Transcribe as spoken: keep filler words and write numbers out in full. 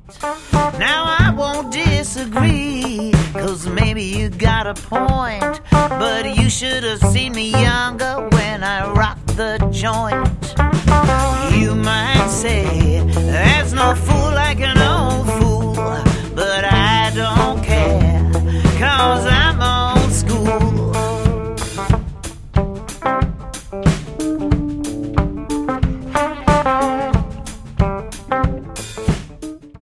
Now I won't disagree, cause maybe you got a point, but you should have seen me younger when I rocked the joint. You might say, there's no fool like an